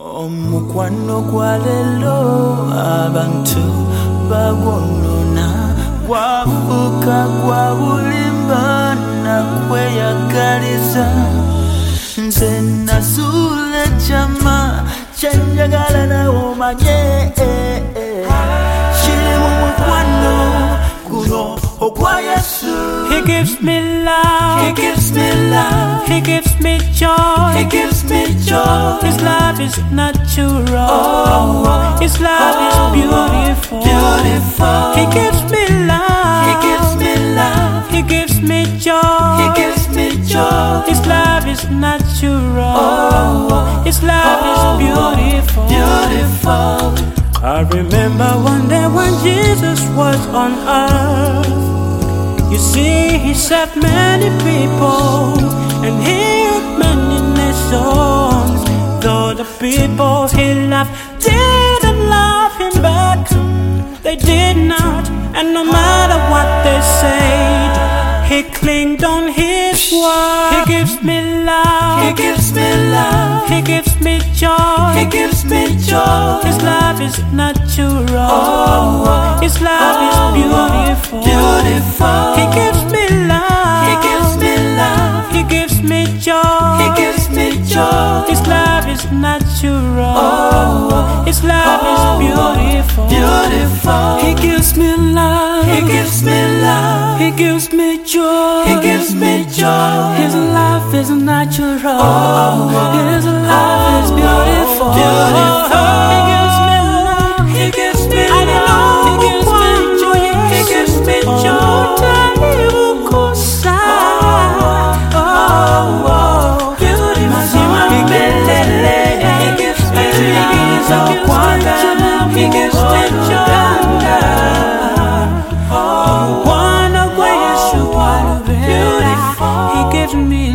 Omukwano gwa lelo abantu bagwonona, gwafuuka gwa bulimba na kweyagaliza. Nze nazuula ekyama kyenjagala nawe omanye, kiri mu mukwano guno ogwa Yesu. He gives me love, He gives me love, He gives me joy, He gives me joy. His love is natural, Oh, His love is beautiful. beautiful. He gives me love, He gives me love, He gives me joy, He gives me joy. His love is natural, Oh, His love is beautiful. beautiful. I remember one day when Jesus was on earth. You see, He saved many people and healed many nations. Though the people He loved didn't love Him back, they did not. And no matter what they said, He clinged on His word. He gives me love, He gives me love, He gives me joy, He gives me joy. His love is natural, Oh, His love is beautiful. beautiful. He gives me love, He gives me love, He gives me joy, He gives me joy. His love is natural, Oh, His love is beautiful. beautiful. He gives me love, He gives me love, He gives me joy, He gives me joy. His love is natural, His love is beautiful. Beautiful. He gives me love, He gives me I love, know He gives me joy, He gives me joy. He gives me love, He gives me He gives me